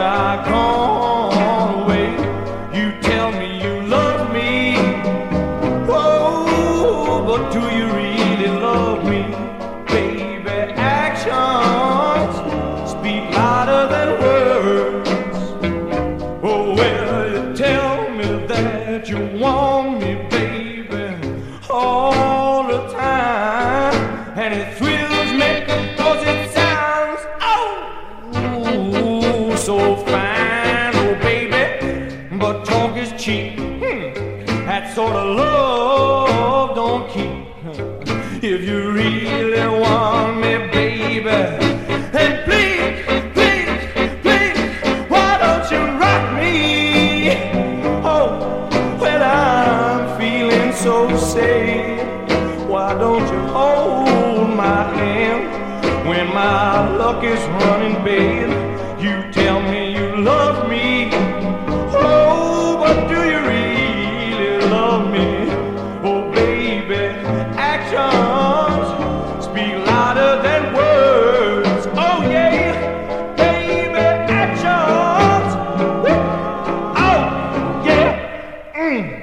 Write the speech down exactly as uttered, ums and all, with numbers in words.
I gone away? You tell me you love me. Oh, but do you really love me? Baby, actions speak louder than words. Oh, well, you tell me that you want me, baby, all the time. And it thrills me cause it sounds, oh, so fine, oh baby. But talk is cheap, hmm. That sort of love don't keep. If you really want me, baby, then please, please, please, why don't you rock me? Oh, well, I'm feeling so sad. Why don't you hold my hand when my luck is running bad? You tell me you love me. Oh, but do you really love me? Oh, baby, actions speak louder than words. Oh, yeah, baby, actions. Woo. Oh, yeah. Mm.